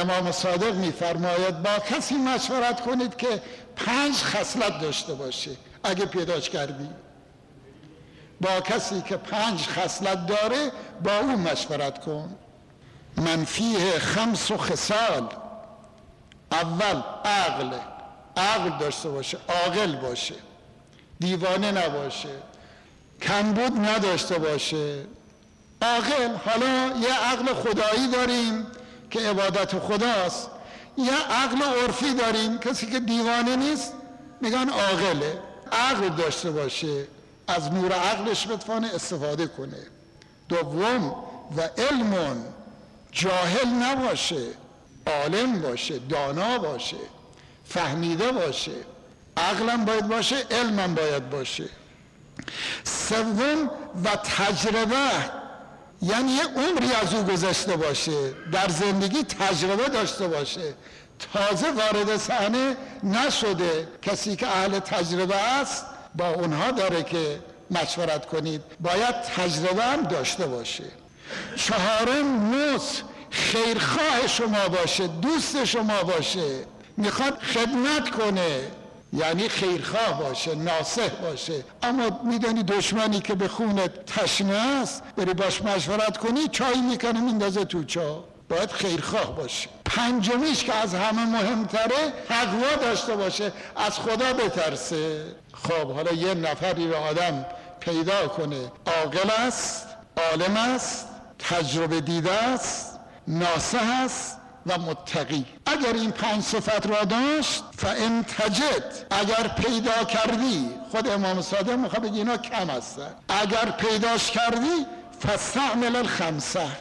امام صادق میفرماید با کسی مشورت کنید که 5 خصلت داشته باشه. اگه پیداش کردی با کسی که 5 خصلت داره با اون مشورت کن. من فیه 5 خصال. اول عقل داشته باشه، عاقل باشه، دیوانه نباشه، کمبود نداشته باشه، عاقل. حالا یه عقل خدایی داریم که عبادت خداست، یه عقل عرفی داریم کسی که دیوانه نیست میگن عاقله. عقل داشته باشه، از نور عقلش بتوانه استفاده کنه. دوم و علم، جاهل نباشه، عالم باشه، دانا باشه، فهمیده باشه. عقلم باید باشه، علمم باید باشه. سوم و تجربه، یعنی یه عمری از او گذشته باشه، در زندگی تجربه داشته باشه، تازه وارد صحنه نشده. کسی که اهل تجربه است با اونها داره که مشورت کنید، باید تجربه هم داشته باشه. چهارم نصح، خیرخواه شما باشه، دوست شما باشه، میخواد خدمت کنه، یعنی خیرخواه باشه، ناصح باشه. اما میدونی دشمنی که به خونت تشنه است، بری باش مشورت کنی چای میکنه میندازه تو چا. باید خیرخواه باشه. پنجمیش که از همه مهمتره، تقوا داشته باشه، از خدا بترسه. خب حالا یه نفری رو آدم پیدا کنه عاقل است، عالم است، تجربه دیده است، ناصح است و متقی. اگر این 5 صفت را داشت، فان تجد، اگر پیدا کردی، خود امام صادق میخواد بگه اینا کم هستن، اگر پیداش کردی فاستعمل الخمسه،